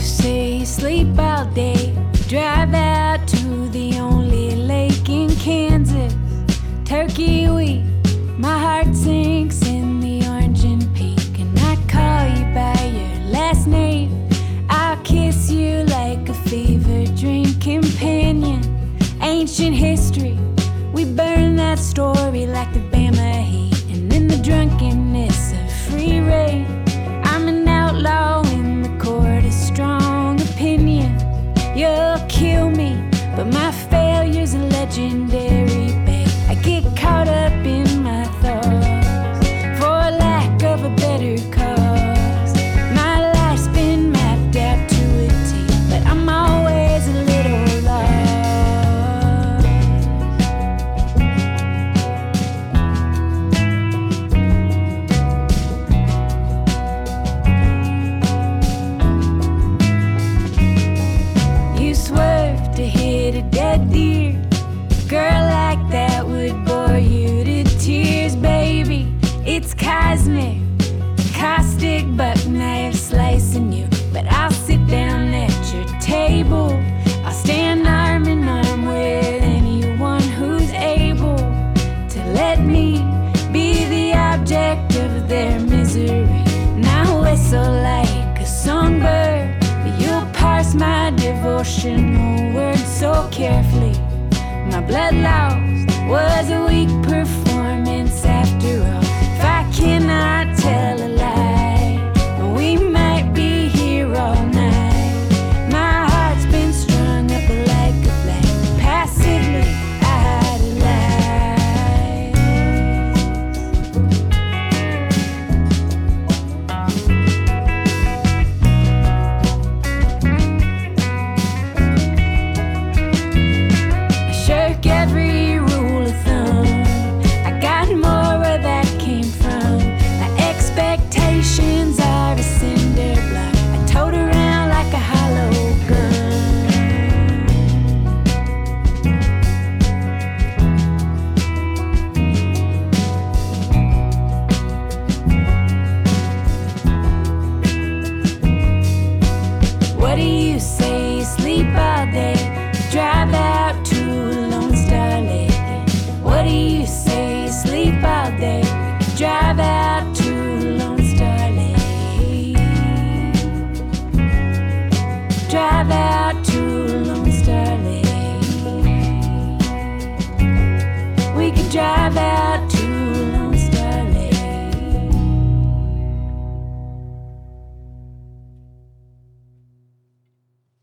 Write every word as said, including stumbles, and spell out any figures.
say you sleep all day, drive out to the only lake in Kansas, turkey week. My heart sinks in the orange and pink, and I call you by your last name. I'll kiss you like a fever dream companion. Ancient history, we burn that story like the Bama heat, and in the drunkenness of free reign, I'm an outlaw in the court of strong opinion. You'll kill me, but my failure's a legendary, babe. I get caught up in my thoughts for lack of a better cause. My life's been mapped out to a T, but I'm always a little lost. You swerve to hit a dead deer. Girl like that would bore you to tears, baby. It's cosmic, caustic, buck knife slicing you. But I'll sit down at your table. I'll stand arm in arm with anyone who's able to let me be the object of their misery. And I'll whistle like a songbird, but you'll parse my devotional words so carefully. My blood lost was a weak performance after all. If I cannot tell a lie,